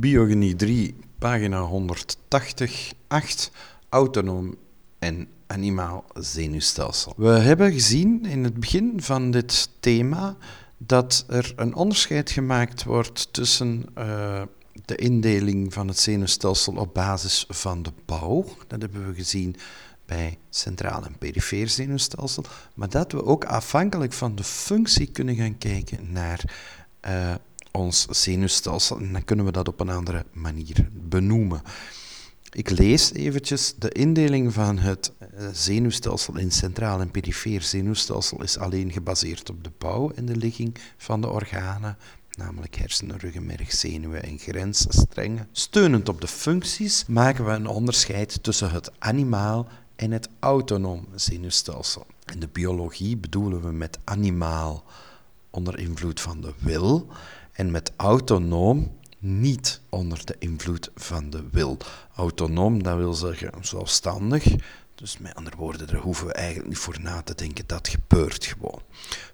Biogenie 3, pagina 180, 8, autonoom en animaal zenuwstelsel. We hebben gezien in het begin van dit thema dat er een onderscheid gemaakt wordt tussen de indeling van het zenuwstelsel op basis van de bouw. Dat hebben we gezien bij centraal en perifeer zenuwstelsel. Maar dat we ook afhankelijk van de functie kunnen gaan kijken naar ons zenuwstelsel. En dan kunnen we dat op een andere manier benoemen. Ik lees eventjes. De indeling van het zenuwstelsel in centraal en perifeer zenuwstelsel is alleen gebaseerd op de bouw en de ligging van de organen, namelijk hersenen, ruggenmerg, zenuwen en grensstrengen. Steunend op de functies maken we een onderscheid tussen het animaal en het autonoom zenuwstelsel. In de biologie bedoelen we met animaal onder invloed van de wil en met autonoom niet onder de invloed van de wil. Autonoom, dat wil zeggen zelfstandig. Dus met andere woorden, daar hoeven we eigenlijk niet voor na te denken. Dat gebeurt gewoon.